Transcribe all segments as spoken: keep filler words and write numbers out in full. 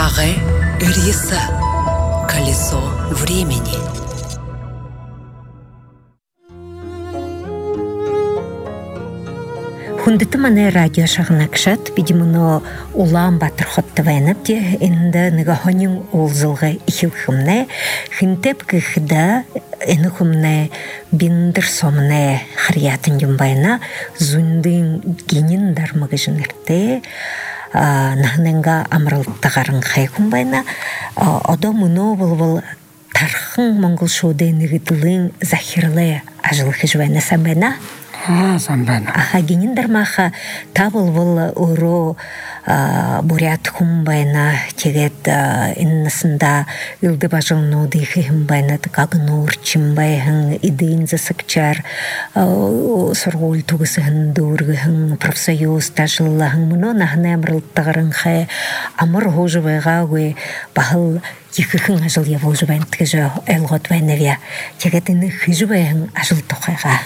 Шагы Риса. Колесо времени. Хундыты мане радио шагнакшат, видимо, улам батыр хоттывайнап де, энда нагахонин улзылға ихилхымне, хинтеп кыхда энухымне биндер сомне харьятын юмбайна, зундын генин дармагыжынырте, нахненга амрылттағарын хайкумбайна, ода муно бұл-бұл тархын монгол шоуды нығытылын захирлы ажылхы жвайна самбайна. А, самбайна. Аха, гениндар маха табыл бұл ұро бурят хумбайна тегет иннасында үлді бажылны дихи хумбайна кагын урчимбайхын идейн засыкчар соргол тугысыхын дургыхын профсоюз тажыллахын мұно нахны амрылттағырын хай амыр хожывайға гой бахыл ехыхын ажыл явожывайн тгежа элгот вайнавя тегет инны хижывайхын ажыл тухайға.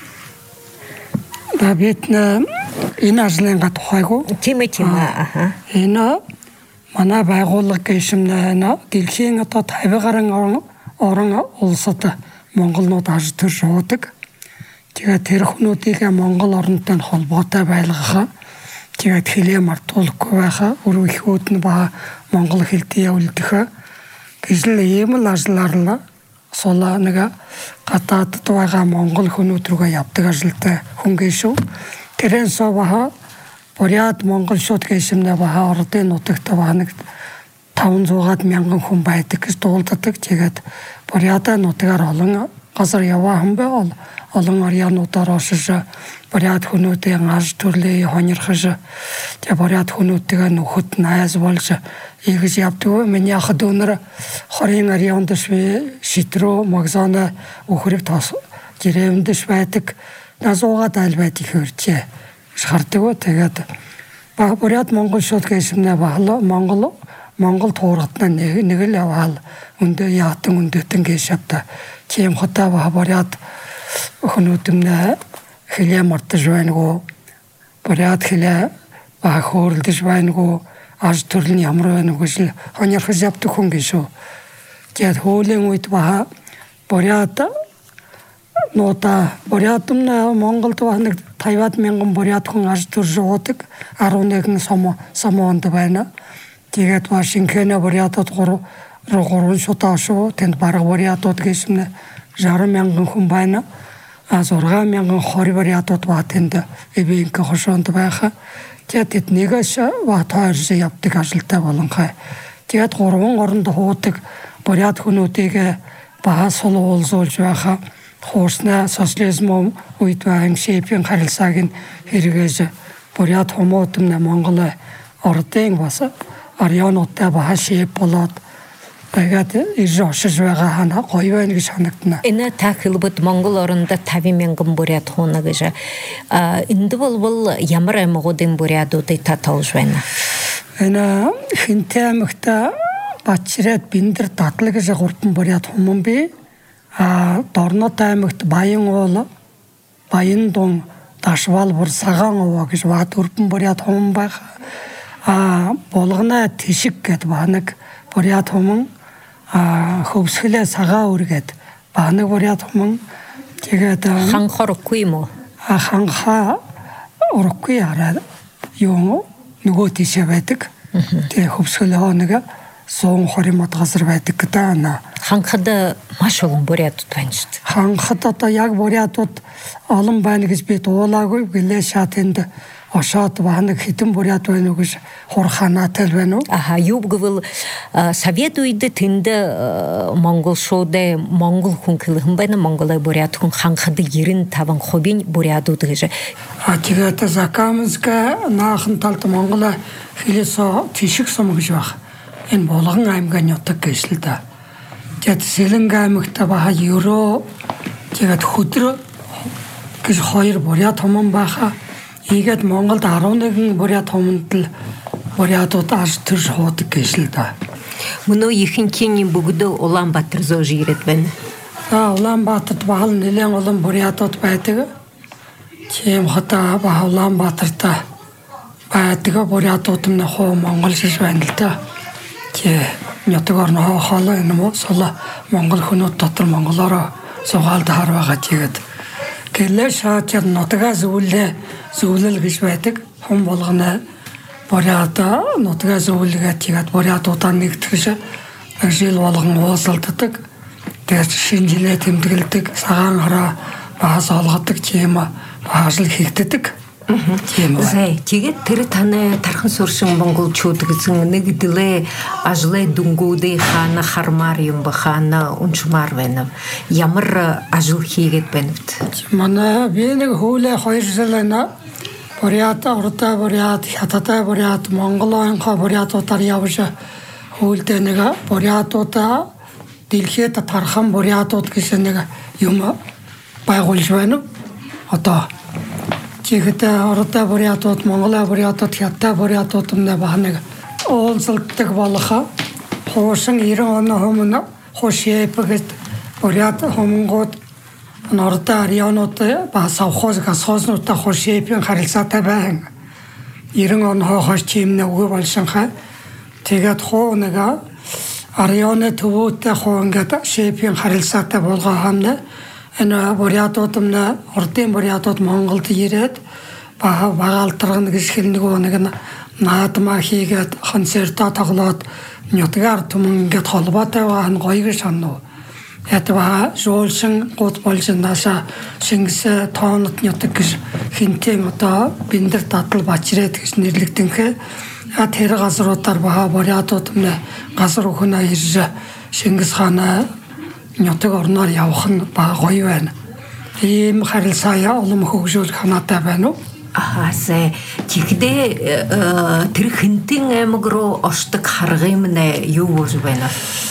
Да бетна ина ажлынға тухайгу. Тима тима, аха. Ина мана байгууллық кешімді ина делхең ата тайбығарын орыңа олсаты Монголнууд ажы түр жоғытық. Тега терхунуудыға Монгол орынтан холбоотой байлғыға. Тега тхиле мартуулық көбайға. Үру ихүүдін ба Монгол хилтия үлдіға. Кежілі еміл ажыларыла. Сола нэга катаат туайга Монгол хүнүүд рүүгээ явдаг ажилтай хүн гээшүү. Тэрэн соваха Бурят Монгол шууд гээшимнэ баха ордын нутагт баха нэг таван зуugaad мянган хүн байдаг гэж дуулддаг. Тэгээд Бурята нутгаар олон газар яваахан байвал олон орёнуудаар оршиж Бурят хүнүүдийн аж төрлөө хонирхож тэгээд Бурят хүнүүдтэйгээ нөхөд найз болж игэж явдаг. Миний ах дүүнэр хорийн орёнд шитрөө магзана өхрөг тас гэрээвэндш байдаг. Назуугаад айл байдаг хөрчээ. Шаарддаг. Тэгээд Бурят Монгол шууд гээшмнэ бахлаа Монгол Монгол туургатна нэг л яваал өндөө яатан өндөөтэн гээшавта. Тийм хотаа Бурят хүнүүдэмнэ хилээ мартаж байнгу. Бурят хилээ ба хөөрөлдөж байнгу. Аж төрөл нь ямар байна вэ гэж хоньорхож явдаг хүн гээшүү. Тэгээд хуулийн үед баха Бурят нуута Бурятмна Монголд баха нэг пятьдесят мянган Бурят хүн аж төр жуудаг. арван нэгэн сомо сомоонд байна. Тэгээд ба шинхэнэ Бурятад гурав гурван шудаа шүү. Тэнд бараг Бурятууд гээшмнэ шестьдесят мянган хүн байна. А зургаан мянган хорь Бурятууд ба тэнд эвенкэ хошоонд байха. Тэгээд нэгэш ватаарж явдаг ажилтай болонхай. Тэгээд гурван оронд хуудаг Бурят хүнүүдийг бага сул уулзуулж байхаа хуурснаа социализм үед байна шипийн харилцааг нь хэрэгэж Бурят хүмүүстэн Монгол ордын бас орёнуудтай бага шип болоод тэгээд иржошж байгаа хана гоё байна гэж санагдана. Энэ тахилбот Монгол орондо тавин мянган Бурят хуна гэж энд бол ямар аймагуудын Бурятуудыг татуулж байна. Энэ Хинтээ аймагта Бачраад Биндэр Дадлаг гэж гурван Бурят хүмүүс бий. А Дорнот аймагт Баян уул, Баян дун, Дашвал бүр Сагаан уу гэж ба дөрвөн Бурят хүмүүс байх. А Булгана Тишиг гэд ба нэг Бурят хүмүүс а хөвсгөлээ сагаа үргээд ба нэг Бурят хүмүүс тэгээд ханхор үгүй юм уу? А ханха урахгүй араа юу нөгөө тийшээ байдаг. Тэгээ хөвсгөлөө нэг суун хоримод газар байдаг гэдэг. Ханхад маш олон Бурятууд байна шүү дээ. Ханхад одоо яг Бурятууд олон байна гэж би дуулаагүй гэлээ шатанд ошоод баанаг хитэн Бурят байна уу гэж хурханаатай байна уу? Аха, юу гэвэл Совет үед тэнд Монгол шуудэ Монгол хүн хэлхэн байна. Монголой Бурят хүн ханхад девяносто пять процентын Бурятууд гэж. А тэгээд Закамска наахан талд Монголоо хэлээсөө тишиг сум гэж баг. Энэ Булган аймгийн нутаг гэж л да. Тэгээд Сэлэнг аймагт баха Евро тэгээд хөдөр гэж хоёр Бурят хүмүүс баха. Ийгээд Монголд арван нэгэн Бурят хүмүүнд л Бурятууд аж төр шуудаг гэж л да. Мөнөө ихэнхийн бүгд Улаанбаатар зож ирээд байна. Аа Улаанбаатарт баал нэлээд олон Бурятууд байдаг. Тийм хотоо баал Улаанбаатарт байдаг Бурятууд нь хуу Монгол шиг байна л да. Тэ нятгаар нөө хаалаа юм сол Монгол хүмүүс дотор монголоор сугаалд харвага тэгээд гэлээ шаачаар нутгаа зөвлөө зөвлөл гэж байдаг. Хүн болгоно боряата нутгаа зөвлөгээ тэгээд боряатуудаа нэгтгэж жил болгон уулзалддаг. Тэгээд шинжилгээ тэмдэглэдэг, цагаан хараа баас олгодог тийм баасл хийгддэг. Тийм үү. Тэгээд тэр таны тархан суршин монголчууд гэсэн нэг дэлээ ажлаа дүнгуудын хаана хармаар юм ба хаана уншмаар байна. Ямар ажил хийгээд байна вэ? Манай би нэг хуулаа хоёр жил байна. Боряат ортой боряат хятадтай боряат монголынхаа боряатуудаар явж хуулдэ нэг боряатуудаа дэлхийд тархан боряатууд гэсэн нэг юм байгуулж байна. Одоо Тэгэхэд ортой боряатууд, монголын боряатууд, хятадтай боряатууд нэ бахнаг уулзалддаг болох хуучин ирэн оны өмнө хушээпгэд боряат хомгууд ортой районууд ба совхоз гасхознуудтай хушээпийн харилцаатай байна. Ирэн оны хойш чимнэ үгүй болшинхаа тэгээд хуу нэг районы төвөөтэй хуу ингээд шээпийн харилцаатай болгоо хамна энэ боряатууд нь ордын боряатууд Монголд ирээд бага багаалтрах гэж хэлнэгөө нэг наадмаа хийгээд концертоо тоглоод нютгаар түмэн ингээд холбоотой байгаа гоё гэж санав. Ятва жуулшин гот болж наша Шингис тоонот нютг гэж хинтэн одоо биндэр татал бачрээд гэж нэрлэгдэнхэ а тэр газруудаар бага боряатууд нь газар өхнө ирж Шингис хаана нютг орноор явах нь бага гоё байна. Ийм харилцаа улам хөгжүүлэх ханаатай байна уу? Ахаасаа тэгдээ тэр хинтэн аймаг руу оршдог харга юм нэ юу болж байна?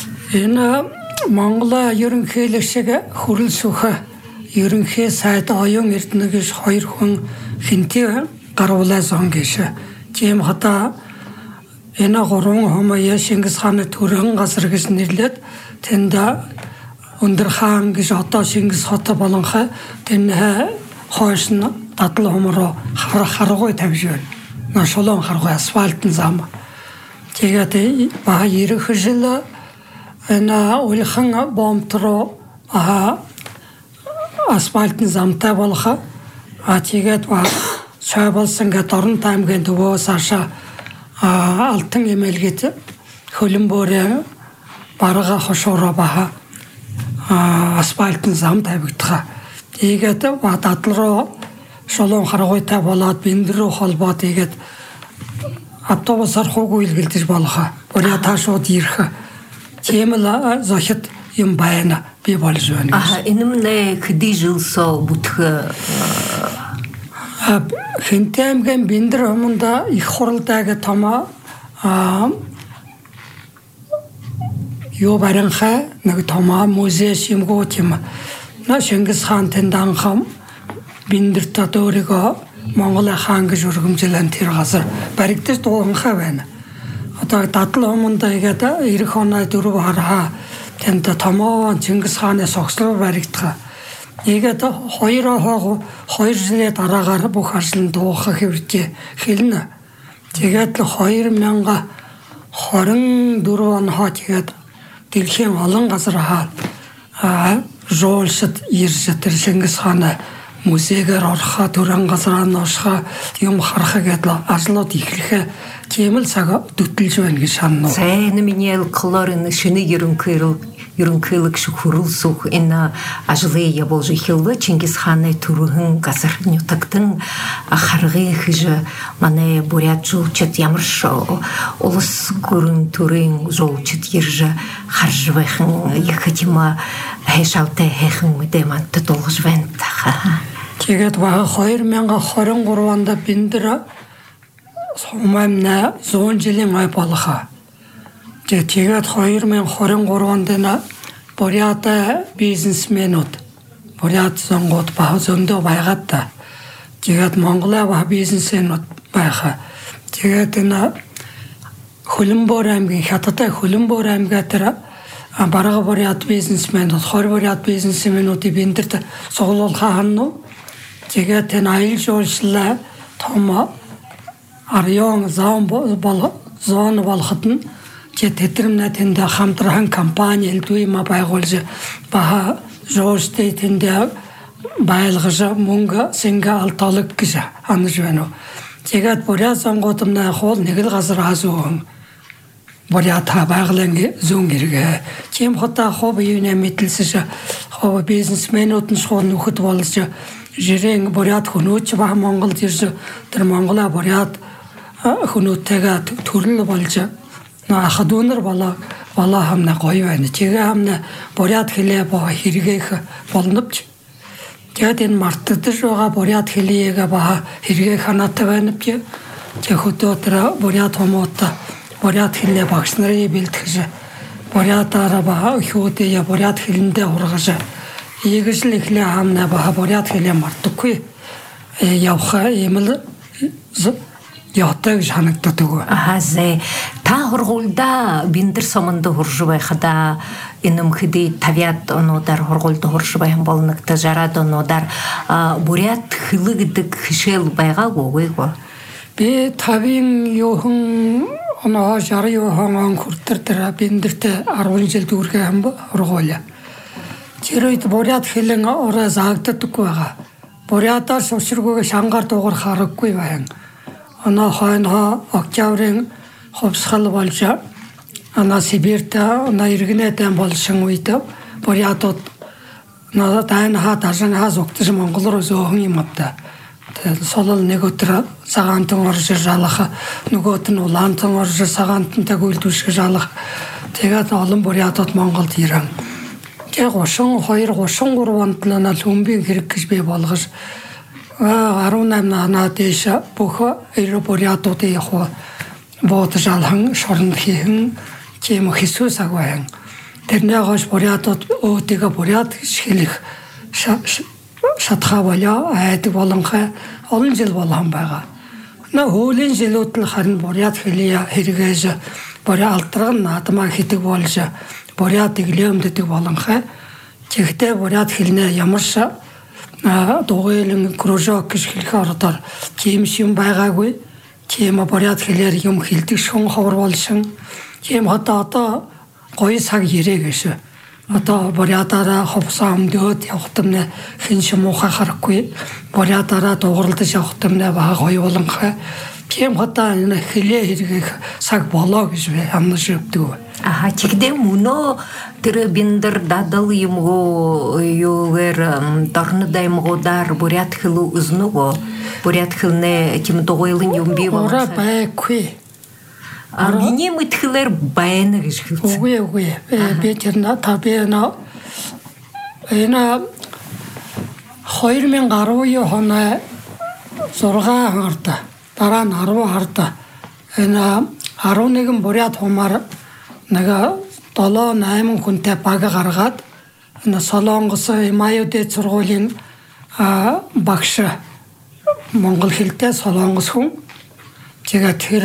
Энэ Монгол ерөнхийлөг шиг хөрөл сүх ерөнхий сайд оюун эрдэнэ гэж хоёр хүн хинтээ гаруулаа сон гэж. Тийм хата энэ гурван хүмүүс Шингис хааны төрөн газар гэж нэрлээд тэнд өндөр хаан гэж одоо Шингис хот болонхой тэн хойш нь дадал хумроо хар харгуй тавьж байна. На шулуун харгуй асфальтын зам. Тэгээд бага ирэх жил энэ улхан бомтроо а асфальтын замтай болох а тэгээд шавалсан гэд орон таймгийн төвөөс аша алтан эмэлгэд хөлбөмбөрөө барага хошоороо баха асфальтын зам тавигдах. Тэгээд дадал руу шулуун харгуйтай болоод бинд рүү холбоо тэгээд автобусаар хууг үйлгэлдэж болох. Боря таашууд ирэх. Тийм л зохид юм байна. Би болж байна. Аа энэ мэ хэдий жилсоо бүтэх Хинтээ аймгийн Бэндэр өмнөд их хуралдайг томоо а юу баранхай нэг томоо музей шимгүү тийм на Шингис хаан тэнданхам Бэндэрт өөрийгөө Монголын хаан гэж өргөмжлөн тэр газар баригдаж дуухай байна. Одоо дадал өмнөд игээд эх оноо дөрөв хараа тэнд томоо Чингис хааны согслоо баригдах. Игээд хоёр хоо хоёр жилийн дараагаар бүх ажил нь дуухах хэвчээ хэлнэ. Тэгээд л хоёр мянга хорин дөрөв он хоо тэгээд дэлхийн олон газар хаа жуулшид ирж тэр Шингис хааны музейгээр орохоо төрөн газараа ношхоо юм харах гэдэл ажлууд ихрэхэ тийм л цаг дөтөлж байна гэж санана. Сайн миний колорын шинэ ерөнхийлөг ерөнхийлөг шиг хөрөлсөх энэ ажлыг явуулж ихэлвэ Чингис хааны төрөн газар нутагтан харгын хэж манай бурятчууд ямар ш улс гүрэн төрийн жуулчд ирж харж байхан их хэм хэшалтай хэхэн мэдээ мантад дуулж байна та. Тэгээд хоёр мянга хорин гурав онд Бэндэр сумамна зуун жилийн ай болох. Тэгээд хоёр мянга хорин гурав онд на боряата бизнесмэнүүд боряат сонгоод баа зөндөө байгаад та. Тэгээд Монголын ба бизнесмэнүүд байхаа. Тэгээд энэ Хөлбөмбөр аймгийн хятадтай Хөлбөмбөр аймгаа тэр бараг боряат бизнесмэнүүд хоёр боряат бизнесмэнүүдийн Бэндэрт цуглуулхаа ханну. Тэгээд энэ аял жуулчлаа том район зам бол зон болоход нь че тэтгэмнэ тэндэ хамтран компани элдвима байгуулж баха жоостэй тэндэ байлгаж мөнгө синга алталэг гэж анаж байна. Тэгээд буря сонготомны хоол нэг л газар хасуун буря та байгалийн зүүн гэрэг чим хота хов юуны мэдлсэж хов бизнесмэнүүд нь шууд нөхөд болж жирэн буряд хөнөөч ба Монголд ирж тэр Монгола буряд хөнөөтэйгээ төрөл болж наа хадуунар болоо болоо хамна гоё байна. Тэгээ хамна буряд хэлээ боо хэрэгэх болновч тэгээд энэ мартагдж байгаа буряд хэлээгээ ба хэрэгэх ханаатай байна гэж тэг хөдөө тэр буряд хомоотой буряд хэлээ багш нарын бэлтгэж бурядаараа ба хөөдөө буряд хэлэндээ ургаж ийгэл ихлэ хамна ба буряд хэлээ мартахгүй явах юм л ятаг санагддаг. Ахазе та хургуулда биндэр сомонд хурж байхада энэмхэди тавиад онуудаар хургуулд хурж байх болногт жараад онуудаар буряд хэл гэдэг хишэл байгаагүй гоо. Би тавийн юухан оноо жары юухан хүртэр тэр биндэртэ арван жил дүүргээ хам хургууля. Тэрүед буряд хэлэн ороо заагддаггүй байгаа. Бурядаар сувширгүйгээ шангаар дуугар хараггүй байна. Она хойно октябрын ховсгал болж ана Сибирьта ана иргэнэтэй болсон үед бурядууд надад айн хаа дашин хаа зогтож Монгол руу зөөхөн юм авта. Тэгээд солол нэг өдөр цагаантан орж жалах нөгөөт нь улаантан орж цагаантантай гүйлдвэшг жалах. Тэгээд олон бурядууд Монголд ирэн. Тэгээд гошон хоёр гошон гурав онд нана лүмбийн хэрэг гэж би болгож арван найман нанаа дэш бүх аэропортуудын яг бод жалхан шоронд хийхэн тийм Хисус агван тэрнээ гош бурядууд өөдөө буряд шилэх шатхаа болоо айдаг боломхой олон жил болгон байгаа. На хуулийн жилүүд л харин буряд хэлээ хэрэгэж буря алдраг наадмаа хийдэг болж буряд иглэмддэг боломхой. Тэгтээ буряд хэлнэ ямарш дугуйлын кружок гэж хэлэх ордоор тийм юм байгаагүй. Тийм буряд хэлээр юм хэлдэг шун ховор болсон. Тийм одоо одоо гоё цаг ирээ гэж. Одоо бурядаараа ховсоо өмдөд явахтамнэ хэн ч муухай харахгүй. Бурядаараа дууралдаж явахтамнэ бага гоё боломхой. Тийм одоо энэ хэлээ хэрэгэх цаг болоо гэж амнаш өвдөг. Аха чигдээ мөнөө тэр биндэр дадал юмгоо юугэр дорнодой мгодар буряд хэл узнуго буряд хэлнэ тийм дугуйлын юм бий болоо байхгүй. А миний мэтгэлэр байна гэж хэлсэн. Үгүй үгүй. Би тэр та би нэ энэ хоёр мянга арван оны зургаан харта дараа нь арван харта энэ арван нэгэн буряд хумаар нэг долоо найман хүнтэй баг гаргаад энэ Солонгос Имаюдэд сургуулийн багш монгол хэлтэй Солонгос хүн тэгээд тэр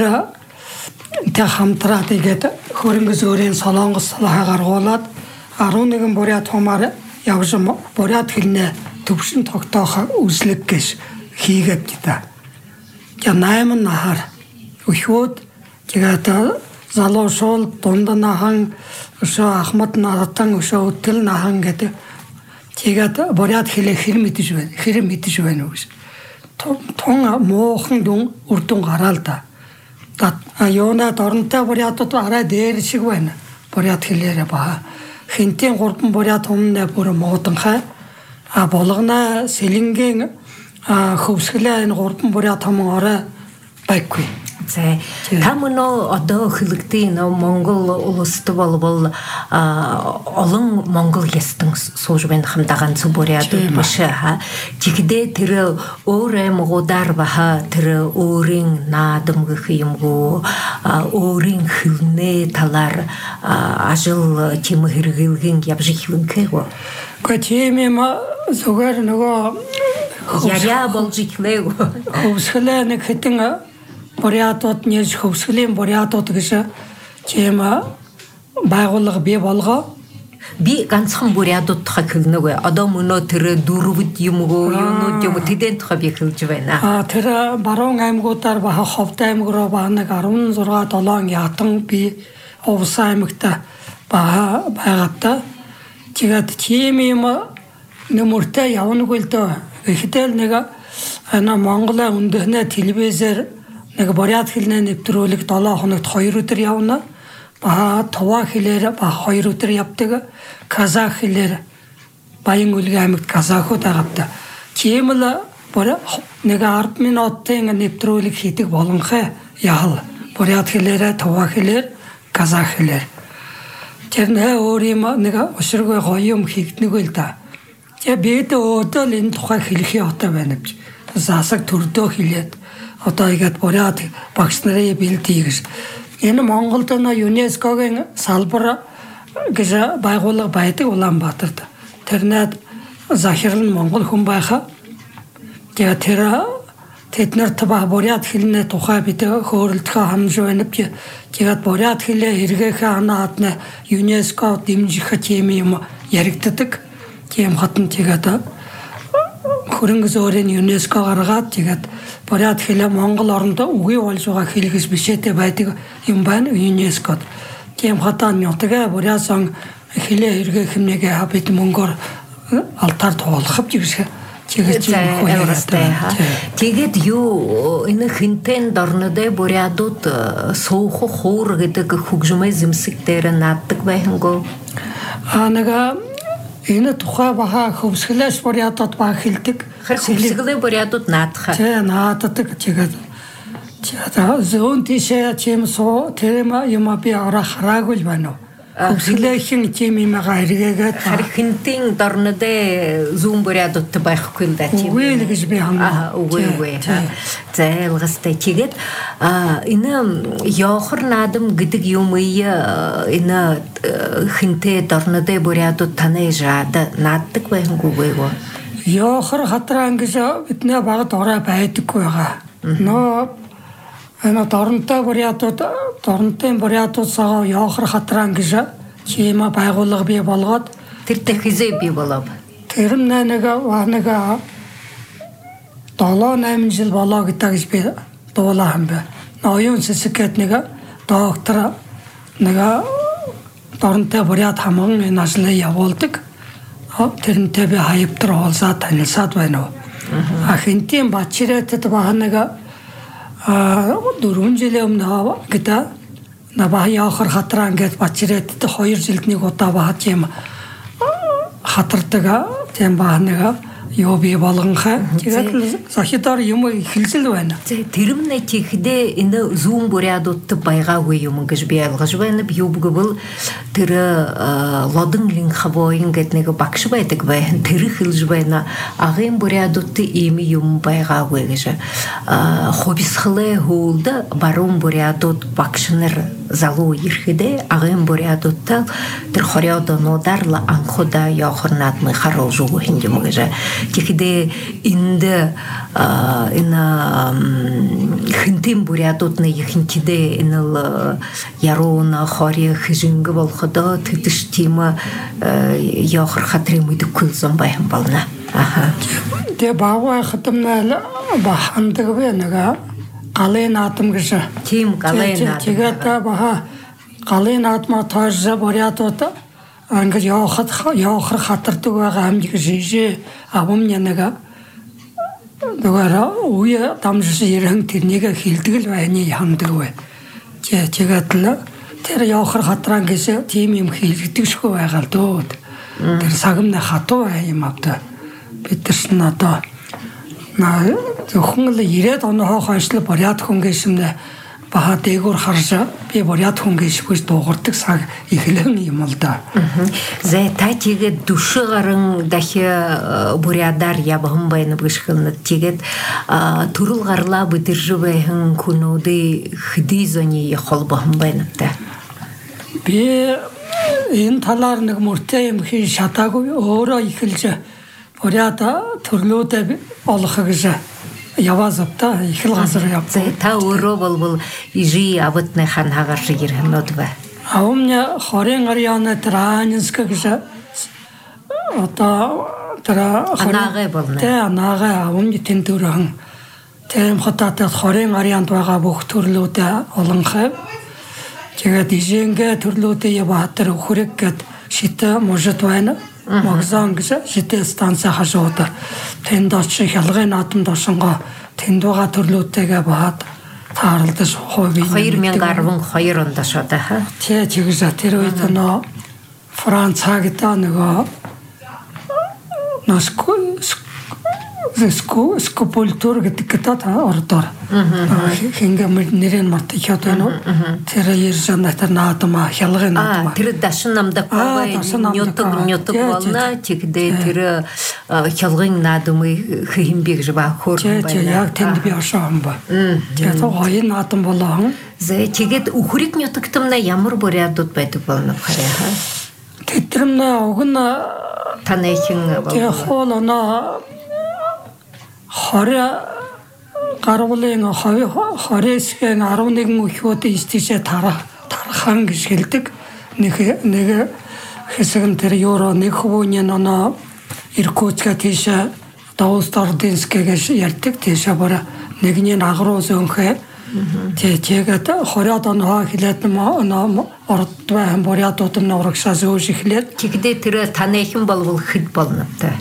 тэ хамтраа тэгээд хөрөнгө зөөрийн Солонгос гаргуулад арван нэгэн буряд хумаар явж буряд хэлнэ төвшин тогтоох үзлэг гэж хийгээд та. Я найман нахаар өөхөд тэгээд залуу шуул дундаахан өшөө Ахмад наратан өшөө өтөл нахан гэдэг тэгээд буряд хэлээ хэр мэдэж байна хэр мэдэж байна гэж тун муухан дүн үрдүн гараал та аюуна дорнтой бурядууд арай дээр шиг байна буряд хэлээрээ ба хинтийн гурван буряд өмнө бүр мууданхай а болгоно сэлэнгийн хөвсгөлээ энэ гурван буряд том орой байхгүй. За тамно одоо хөлөгтэй нөө Монгол улсд болбол олон Монгол ястан сууж байна хамтагаан зүбүрээд биш ха жигдээ тэр өөрөө мгуудар баха тэр өөрийн наадам гэх юмгоо өөрийн хөлнээ талаар ажил тийм хэрэгэлгэн явж ихлэнхээгөө Гэхдээ юм зүгээр нөгөө яя болж ихлээгөө хөвсгөлээ нэг хитэн бурядууд нэрж хөвсгөлийн бурядууд гэж тийм байгууллага бий болгоо. Би ганцхан бурядууд тухай хэлнэгүй. Одоо мөнөө тэр дөрвөд юмгоо юунууд юм тэдэн тухай би хэлж байна. Аа тэр баруун аймагуудаар баха Ховд аймаг руу ба нэг арван зургаа долоон ятан би Овс аймагта бага байгапта. Тэгээд тийм юм нөмөртэй явна гэлдөө. Ихэдэл нэг ана Монголын өндөхнө телевизээр нэг бурят хэлний нэвтрүүлэг долоо хоногт хоёр өдөр явна. Бага тува хэлээр ба хоёр өдөр явдаг. Казах хэлээр Баян үлгийн аймагт казахууд байгаатай. Тийм л бүр нэг ард минутын нэвтрүүлэг хийдэг боломжтой яал. Бурят хэлээр, тува хэлээр, казах хэлээр. Тэр нэ өөр юм нэг өсөргөө гоё юм хийгднэг л да. Тэгээ бид өөдөө л энэ тухай хэлэх явтай байна гэж. Засаг төрдөө хэлээд одоо игээд бурят багш нарын бэлдээ гэж. Энэ Монголд на ЮНЕСКОгийн салбар гэж байгууллага байдаг Улаанбаатарт. Тэрнээд захирал нь Монгол хүн байхаа. Тэгээ тэр тэднэрт ба бурят хэлний тухай бид хөөрөлдөхөө хамж байна. Тэгээд бурят хэлээ эргээхээ анаад нь ЮНЕСКО дэмжих тийм юм яригддаг. Тийм хатан тэгээд хөрөнгө зөөрийн ЮНЕСКО гаргаад тэгээд бурят хэлээ Монгол оронд үгүй болж байгаа хэл гэж бишээтэй байдаг юм байна ЮНЕСКОд. Тийм хатан нутгаа бурят сон хэлээ эргээх юмныг бид мөнгөөр алтаар туулах гэж чигээр яваастай ха. Тэгээд юу энэ хинтэн дорнодэ бурядууд суух хуур гэдэг хөгжмөө зэмсэгтэр нааддаг байхангүй. А нэг энэ тухай баха хөвсгөлөөс бурядууд баг хэлдэг. Хөвсгөлөө бурядууд наадах. Тэ нааддаг чигээр. За зүүн тишээ чим суу тэрэм юм би ороо хараагүй байна уу? Хөвсгөлөхийн тийм юмгаа эргээгээд хинтэн дорнодэ зүүн бурядууд байхгүй л да тийм. Үгүй л гэж би хандаа. Үгүй үгүй. Зайлгастай чигээд энэ яохор наадам гэдэг юм энэ хинтэ дорнодэ бурядууд танайжаад нааддаг байхгүйгүй гоо. Яохор хатраа ингэж бидний багт ороо байдаггүй байгаа. Нөө ана дорнтой бурятууд дорнтой бурятууд сага яохор хатраа гэж чима байгууллага бий болгоод тэр тэхизээ бий болов. Тэр нэг нэг долоо найман жил болоо гэдэг гэж би дуулаа юм бэ. Оюун сэсгэт нэг доктор нэг дорнтой бурят хамган энэ ажлыг явуулдаг. Тэрнтэй би хаяптар хоолсаад танилцаад байна уу. А хинтийн бачирээтэд баа нэг а дөрвөн жилийн өмнө гэдэг набаа яохор хатраа ингээд бачирээтэд хоёр жилд нэг удаа бааж юм хатардаг тийм баа нэг юу би болгонхаа тэгээд сахидаар юм ихэлзэл байна. Тэрмнэ чихдээ энэ зүүн бурядууд байгаагүй юм гэж би ялгаж байна. Юу бүгэл тэр лодон линхабоин гэдэг нэг багш байдаг байна. Тэр хэлж байна. Агын бурядууд ийм юм байгаагүй гэж. Хобисхлээ хуулда баруун бурядууд багш нар залуу ирэхдээ агын бурядууд тэр хориодонуудаар л анхудаа яохор наадмын харуулж өгөх юм гэж. Тэгэхдээ энд энэ хинтэн бурядуудны ихэнхдээ энэ л яруuna хорь хижинг болохдоо тэтгэж тийм яохор хатрын мэдхгүй зам байхан болно. Аха. Тэгээ багваа хатамнаа бахандаг вэ нэг галын наадам гэж. Тийм галын наадам. Тэгээд баха галын наадмаа таарж бурядууд ангаж яохад яохор хатардаг байгаа амжиг шижээ авамня нэг нөгөө үе дамжиж ирэн тэрнийг хилдэг л байна ямдаг бай. Тэгээд л тэр яохор хатран гэсэн тийм юм хилдэг шгүй байгаа л дөө. Тэр сагмна хатуу юм авда. Бид чинь одоо зөвхөн л ирээд оноо хойшло бурят хүн гэсэмнэ баха дээгүүр харж би бурят хүн гэшгүй дуугардаг цаг ихлэн юм л да. Зэ та тэгээд дүш гарan дахи бурядар ябхан байна бишхэн тэгээд төрөл гарлаа бүдэржвэхэн күнүүдээ хэдий зөний холбохон байна та. Би энэ талаар нэг мөртэй юм хийн шатаагүй өөрөө ихэлж бурят төрлөөдөө олох гэж яваазапта ихэл газар явц. Та өөрөө болбол ижи абтны хан хагаар шиг ирхнүүд бай. А у меня хорен ариана транинска гэж одоо тра анаага болно. Тэ анаага у меня тентөрөн тэм хотатай хорен арианд байгаа бүх төрлүүдээ олонхой. Тэгээд ижэнгэ төрлөөдөө яваатар өхөрэг гэд шитэ можот байна. Магзан гэж шитэ станца хашууд. Тэнд очиж хялгын наадамд орсонго тэнд байгаа төрлөөдтэйгээ баад таарлаж хойвын хоёр мянга арван хоёр онд шода ха. Тэ чигээс тэр үед нөө Франц хагта нөгөө носко ско скопультур гэдэг гэдэг ордоор хингэ нэрэн мартчихад байна. Тэр ерсэн натар наадама хялгын наадама. Тэр дашин намдаг баа нютг нютг болно. Тэгдээ тэр хялгын наадмыг хэмбиг жива хөөрхөн байна. Яг тэнд би оршоон ба. Тэгээд хоёр наадам болоо. Зэ тэгээд үхрийг нютгтэмнэ ямар бурядууд байдаг болно хараа. Тэтрэмнэ уг нь танайхин тэгээд хоол оноо хорь гаргуулын хорьсгийн арван нэгэн өөхөд istишээ тарах тархан гэж хэлдэг. Нэг нэг хэсэг нь тэр евро нэг хувийн оноо Иркутска тийшээ Доустардинск гэж ярьдаг. Тийшээ бара нэгний агруу зөнхөө тэгээд хорьод оноо хилээд оноо ордваа хамбурядууд нь урагшаа зөөж ихлээд тэгдээ тэр танайхин болвол хэд болно та.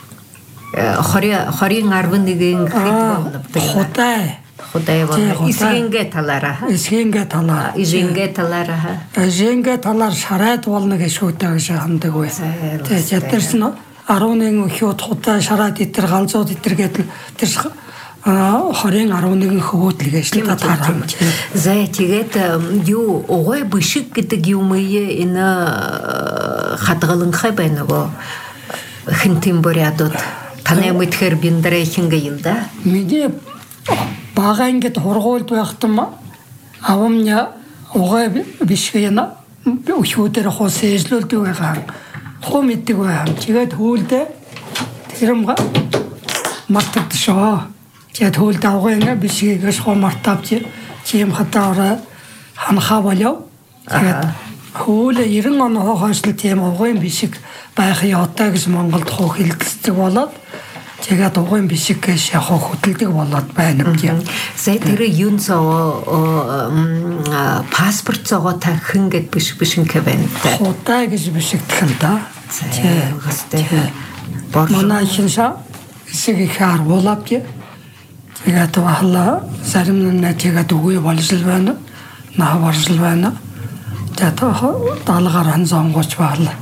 Хоря хорийн арван нэгэн хэд болно. Худай. Худай болно. Исгэнгэ талаараа. Исгэнгэ талаар. Исгэнгэ талаараа. Исгэнгэ талаар шараад болно гэж шүүтэй гэж хандаг бай. Тэгээд ядэрс нь арван нэгэн өөхөд худай шараад итэр галзууд итэр гэдэл тэр хорийн арван нэгэн хөвөөд л гэж та таарам. За тэгээд юу угой бишиг гэдэг юм энэ хадгаланхай байна гоо хинтим бурядууд танай мэдхэр биндрэ хингэ юм да. Миний бага ингээд хургуулд байхтам авамня угай бишгэна өөхөдөр хоос ээжлүүлдэг байгаа. Хөө мэддэг байгаа. Тэгээд хөөлдөө тэрэм мартад шоо. Тэгээд хөөлдөө угай бишгээс хоо мартавч чим хатаараа ханхаа болов. Тэгээд хөөлө ерэн он хойшлол тийм угай бишг байх ёотой гэж Монголд хоо хэлэлцдэг болоод тэгээд угын бишиг гэж яг хөдөлдөг болоод байна юм. Сая тэр юун цоо паспорт цоо та хингэд биш бишинхэ байна. Худай гэж бишигдэх юм да. Тийм хэвчээ. Манай шинжа эсэг ихаар болоод тэгээд вахла зарим нь тэгээд үгүй болж л байна. Наа болж л байна. Тэгээд даалгаар ханзонгооч байна.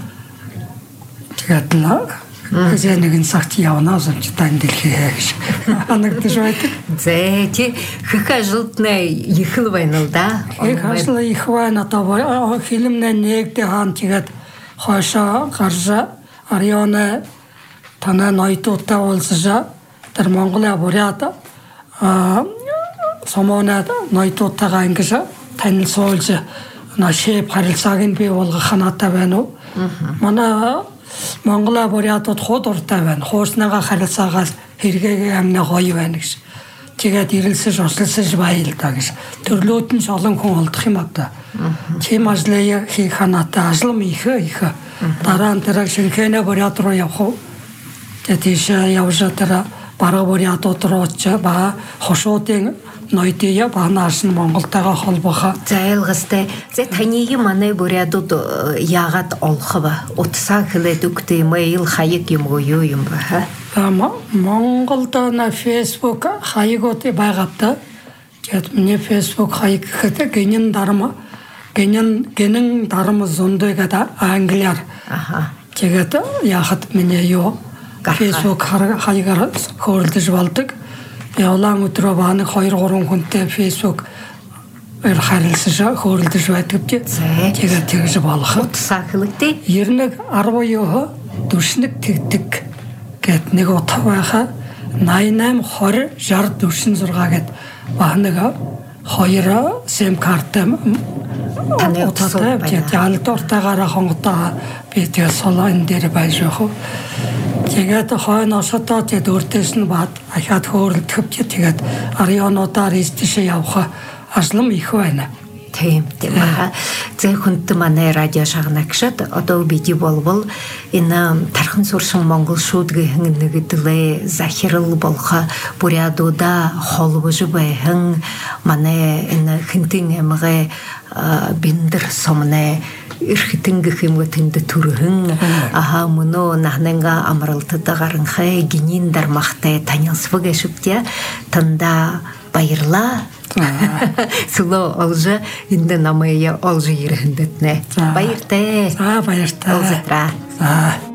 Тэгээд л Хэзээ нэгэн цагт явна гэж тань дэлхий гэж анагдаж байдаг. Зэ чи хөх ажилтнаа их л байна л да. Их ажил их байна одоо фильмнээ нэгдэ хаан тэгээд хойшоо гаржа Ариона танаа ноёдтой уулзажа тэр Монголын буряд а сомонад ноёдтойгоо ингэж танилцуулж нашип харилцааг нь бий болгох ханаатай байна уу? Манай Монголын бурядууд хууд уртай байна. Хуурснаага харилцаагаар хэрэгээ амна гоё байна гэж. Тэгээд ирэлсэж ослолсож баял да гэж. Төрлөөд нь олон хүн олдох юм одоо. Чим ажлаа хийх ханаатай ажлам их их. Дараа нь тэр шинхэнэ буряд руу явах уу? Тэгээд тийш явж тэр бараа бурядууд руу очиж ба хошуудын ноёдия банаас нь Монголтойгоо холбох. Зайлгастай. Зэ таныг манай бурядууд яагаад олох вэ? Утсаа хэлээд үгтэй мэйл хаяг юм уу юу юм бэ хаа? Ама Монголд на Facebook хаягууд байгаад тэгээд миний Facebook хаяг гэхэд гинэн дарма гинэн гинэн дарма зөндөө гэдэг англиар. Аха. Тэгээд яхад миний юу Facebook хаягаар хөөрлөж болдог. Явлан өдрөө бааны хоёр гурван хүнтэй Facebook эр харилцаж хөөрлөж байдаг тийм. Тэгээд тэгж болох. Утсаа хэлэхдээ ер нь арван юу дүршнэг тэгдэг гэд нэг утга байхаа найман двадцать шестьдесят46 гэд баанага хоёр сим карта таны утсаа байна. Ялдууртайгаараа хонготоо би тэгээд солон дээр байж байх уу. Тэгээд хойноос одоо тэгээд өөртөөс нь бад ахаад хөөрөлдөхөв тэгээд арионуудаар ийшээ явах ажлам их байна. тем тема. Зэ хүнт манай радио шагнагшат одоо биди болбол энэ тархан сурсан монгол шүүдгийн нэгдлээ захирал болха бурядуда холбож байхан манай энэ хинтин эмгэ биндэр сомне ирхтингэх юм гэтэнд төрхөн аха мөнөө нахнанга амралтада гаранхай гинин дармахтай таньсвэг шүптя танда баярлаа суло олжа энэ намайя олжи ирэхэндэтнэ баяртай за баяртай олзатра за